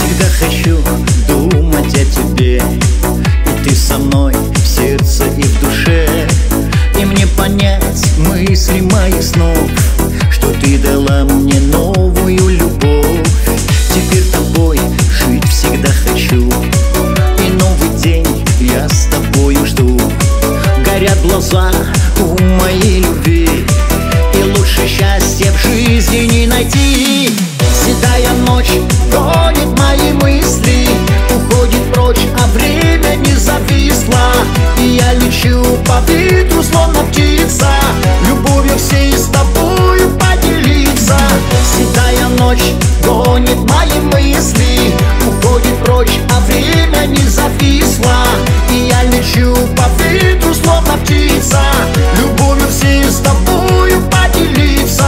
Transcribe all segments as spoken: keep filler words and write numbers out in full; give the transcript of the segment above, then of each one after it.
всегда хочу думать о тебе, и ты со мной в сердце и в душе. И мне понять мысли моих снов, что ты дала мне новую любовь. Теперь тобой жить всегда хочу, и новый день я с тобою жду. Горят глаза у моей любви, и лучше счастья в жизни не найти. Седая ночь гонит мои мысли, уходит прочь, а время не зависло. И я лечу по ветру, словно птица, любовью всей с тобою поделиться. Седая ночь гонит мои мысли, уходит прочь, а время не зависло. И я лечу по ветру, словно птица, любовью всей с тобою поделиться.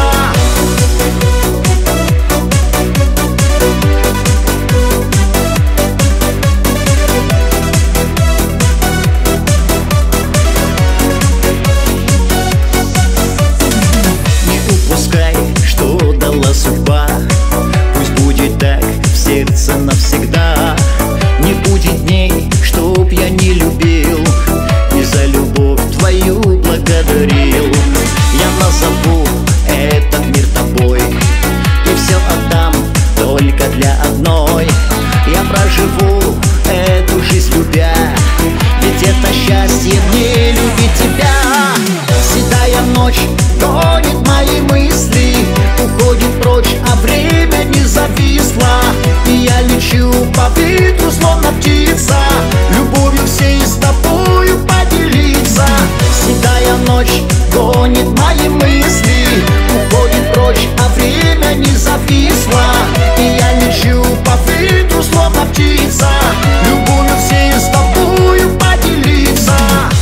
Что дала судьба, пусть будет так в сердце навсегда. Не будет дней, чтоб я не любил, и за любовь твою благодарил. Я назову этот мир тобой, и все отдам только для одной. Я проживу эту жизнь любя, ведь это счастье мне любить тебя. Седая ночь гонит мои мысли, уходит прочь, а время не зависло. И я лечу по ветру, словно птица, любовью всей с тобою поделиться. Седая ночь гонит мои мысли, уходит прочь, а время не зависло. И я лечу по ветру, словно птица, любовью всей с тобою поделиться.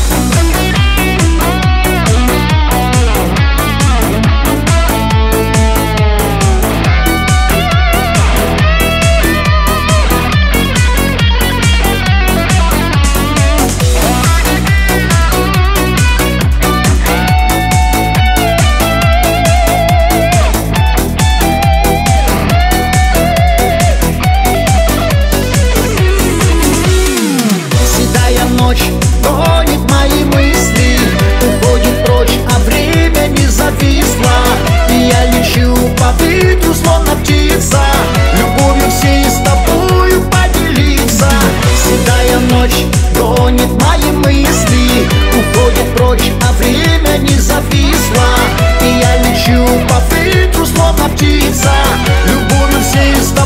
Ночь гонит мои мысли, уходит прочь, а время не зависло. И я лечу по ветру, словно птица, любовью всей с тобою поделиться. Седая ночь гонит мои мысли, уходит прочь, а время не зависло. И я лечу по ветру, словно птица, любовью всей с